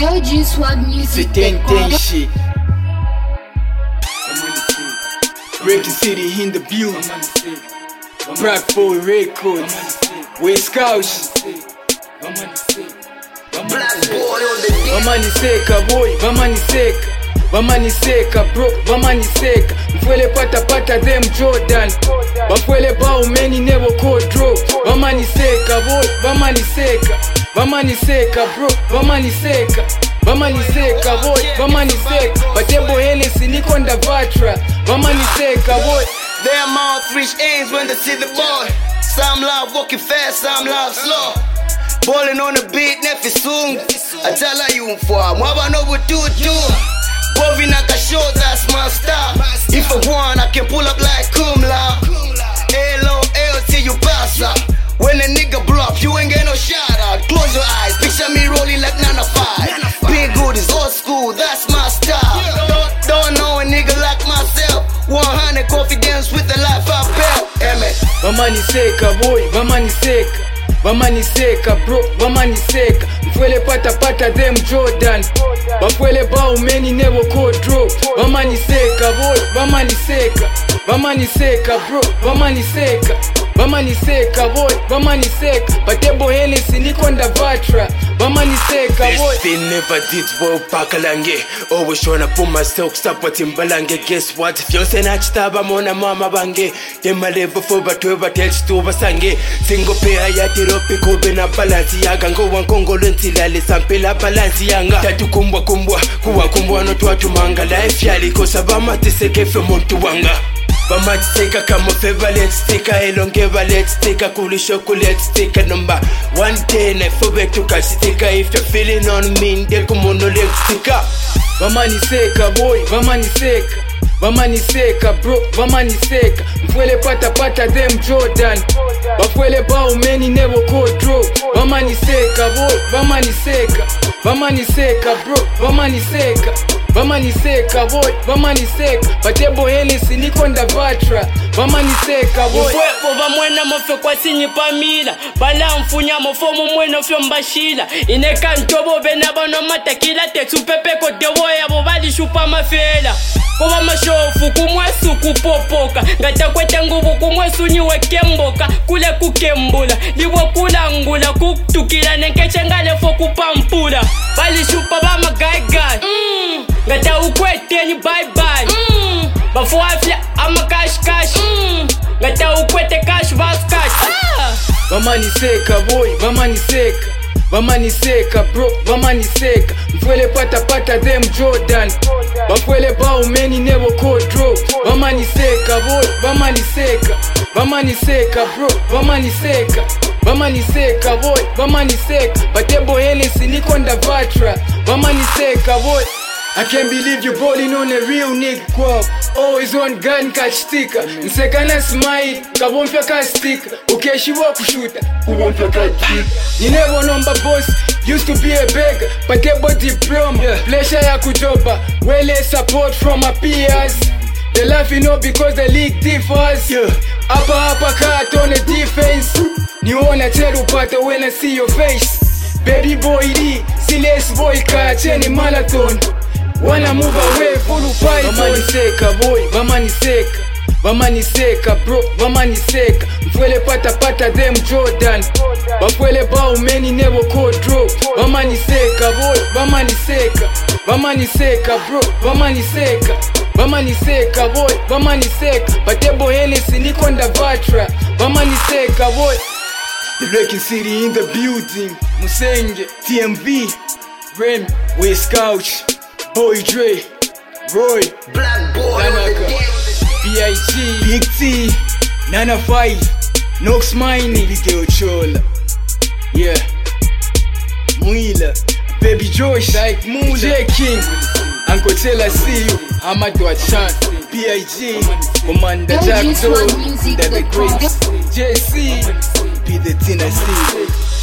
LG Swag Music. Ten shit. Breaking City in the building. Bradford Records. West Coast. Black boy on the deck. Vamaniseka boy, vamaniseka bro, vamaniseka. Mfwele pata them Jordan. Bafwele bao many never call draw. Vamaniseka boy, vamaniseka bro, vamaniseka boy, vamaniseka. Batebo Hennessy niko ndavatra. Vamaniseka boy. Their mouth reach ends when they see the boy. Some love walking fast, some love slow. Balling on the beat, nefi sung. Atala yumfwa, mwaba no bututu. Bovi naka show, that's my style. If I want, I can pull up like Kumla. L.O.L. till you pass up. When a nigga blow up, you ain't get no shout out. Close your eyes, picture me rolling like Nana 5. Big good is old school, that's my style. Don't know a nigga like myself. 100 confidence with the life I built. Vamaniseka boy, vamaniseka bro, vamaniseka. Mfwele pata them Jordan. Bafwele bao many never call draw. Vamaniseka boy, vamaniseka bro, vamaniseka boy, vamaniseka. Batebo Hennessy niko ndavatra. Vamaniseka boy. They never did well pakalange. Always tryna put myself stop what imbalange. Guess what? If you're saying achitaba mona mama bange. Them a level for but we but tell to basange. Single pair ya tiropi kobe na balance yaga. Ngo wankongo lentila le sampela balance yanga. Tatu kumbwa kuwa no tuwa tumanga. Life yali kosa bama tiseke fe montu wanga. Vamatiseka kama favor, let's take a elongeva, let's take a cool chocolate, let's take a number 110. I forget to catch sticker. If you're feeling on me, then come on, let's take up. Vamaniseka boy, vamaniseka bro, vamaniseka. Mfwele pata them Jordan. Bafwele bao many never call draw. Vamaniseka boy, vamaniseka bro, vamaniseka boy, vamaniseka. Batebo Hennessy niko ndavatra. Vamaniseka boy. Mfwepo vamwena mofe kwa sinyi pamila. Bala mfunya mofomu mweno fyo mbashila. Ineka ntobo bena bano matakila. Teksu pepe kote woya bobali shupa mafela. Kuba mashofu kumwesu kupopoka. Ngata kwete ngubu kumwesu niwe kemboka. Kule kukembula, liwo kulangula. Kutukila nenkeche ngale fo kupampula. Bali shupa bama gai. Ngata ukwete ni bye bye. Bafo afya ama cash. Ngata ukwete cash vas cash. Vamaniseka boy, vamaniseka bro, vamaniseka. Mfwele pata them Jordan. Bafwele bao many never call draw. Vamaniseka boy, vamaniseka bro, vamaniseka boy, vamaniseka. Batebo Hennessy niko ndavatra. Vamaniseka boy. I can't believe you balling on a real nigga quab. Always on gun catch sticker. Nsekana smile, kabomfya ka sticker. Ukeshiwa kushuta, kubomfya ka sticker. You never number boss, used to be a beggar. Patebo diploma, pleasure ya kujoba. Well support from my peers. They laughing up because the league differs. Upper cut on the defense. You wanna tell upata when I see your face. Baby boy D, silence boy catch any marathon. Wanna move away full python. Vamaniseka boy, vamaniseka bro, vamaniseka. Mfwele pata them Jordan. Bafwele bao many never call draw. Vamaniseka boy, vamaniseka bro, vamaniseka boy, vamaniseka. Batebo Hennessy niko ndavatra. Vamaniseka boy. The Breaking City in the building. Musenge, TMV, Rem, West Couch, Boy Dre, Roy, Black boy on the Tanaka, deck. B.I.G, Big T, Nana 5, Nox Miney, Video Chola, yeah, Mwila, Baby Josh, like Moon, J King, Uncle Tell I see you, Amadou Achan, B.I.G, Commander Jack Doe, that the great JC, be the Tennessee.